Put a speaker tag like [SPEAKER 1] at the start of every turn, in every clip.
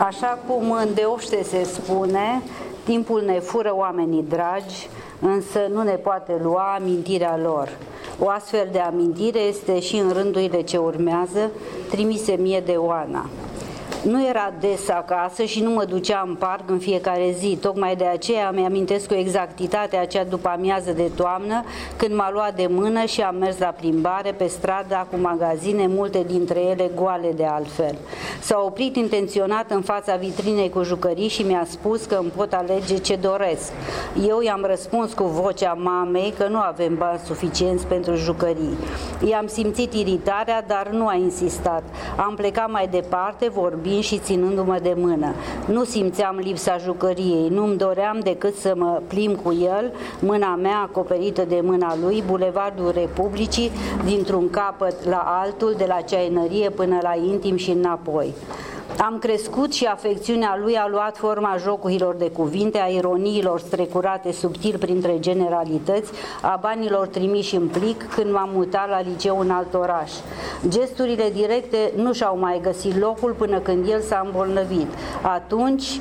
[SPEAKER 1] Așa cum îndeoște se spune, timpul ne fură oamenii dragi, însă nu ne poate lua amintirea lor. O astfel de amintire este și în rândurile ce urmează, trimise mie de Oana. Nu era des acasă și nu mă ducea în parc în fiecare zi. Tocmai de aceea îmi amintesc cu exactitate acea după-amiază de toamnă, când m-a luat de mână și am mers la plimbare pe strada cu magazine, multe dintre ele goale de altfel. S-a oprit intenționat în fața vitrinei cu jucării și mi-a spus că îmi pot alege ce doresc. Eu i-am răspuns cu vocea mamei că nu avem bani suficienți pentru jucării. I-am simțit iritarea, dar nu a insistat. Am plecat mai departe, vorbind și ținându-mă de mână. Nu simțeam lipsa jucăriei, nu-mi doream decât să mă plimb cu el, mâna mea acoperită de mâna lui, Bulevardul Republicii, dintr-un capăt la altul, de la ceainărie până la intim și înapoi. Am crescut și afecțiunea lui a luat forma jocurilor de cuvinte, a ironiilor strecurate subtil printre generalități, a banilor trimiși în plic când m-am mutat la liceu în alt oraș. Gesturile directe nu și-au mai găsit locul până când el s-a îmbolnăvit. Atunci,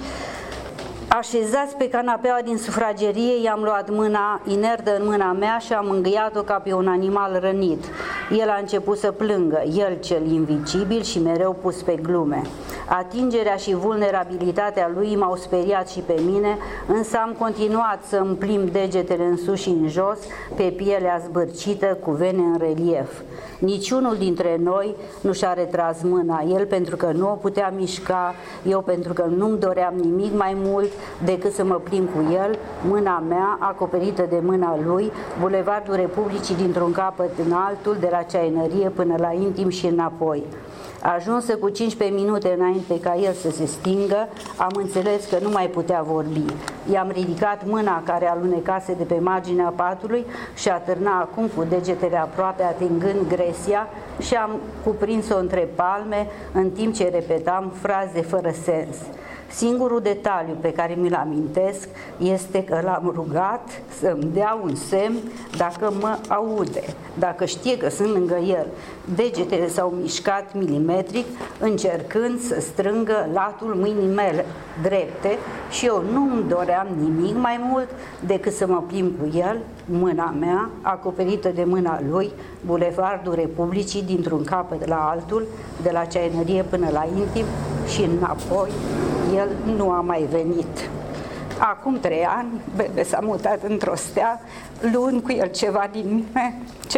[SPEAKER 1] așezați pe canapeaua din sufragerie, i-am luat mâna inertă în mâna mea și am îngâiat-o ca pe un animal rănit. El a început să plângă, el cel invicibil și mereu pus pe glume. Atingerea și vulnerabilitatea lui m-au speriat și pe mine, însă am continuat să îmi plimb degetele în sus și în jos, pe pielea zbârcită, cu vene în relief. Niciunul dintre noi nu și-a retras mâna, el pentru că nu o putea mișca, eu pentru că nu-mi doream nimic mai mult decât să mă plimb cu el, mâna mea acoperită de mâna lui, Bulevardul Republicii dintr-un capăt în altul, de la ceainărie până la intim și înapoi. Ajunsă cu 15 minute înainte ca el să se stingă, am înțeles că nu mai putea vorbi. I-am ridicat mâna care alunecase de pe marginea patului și atârna acum cu degetele aproape atingând gresia și am cuprins-o între palme în timp ce repetam fraze fără sens. Singurul detaliu pe care mi-l amintesc este că l-am rugat să-mi dea un semn dacă mă aude, dacă știe că sunt lângă el. Degetele s-au mișcat milimetric, încercând să strângă latul mâinii mele drepte și eu nu-mi doream nimic mai mult decât să mă plimb cu el, mâna mea acoperită de mâna lui, Bulevardul Republicii dintr-un capăt la altul, de la ceainărie până la intim și înapoi. El nu a mai venit. Acum 3 ani, bebe s-a mutat într-o stea, luând cu el ceva din mine.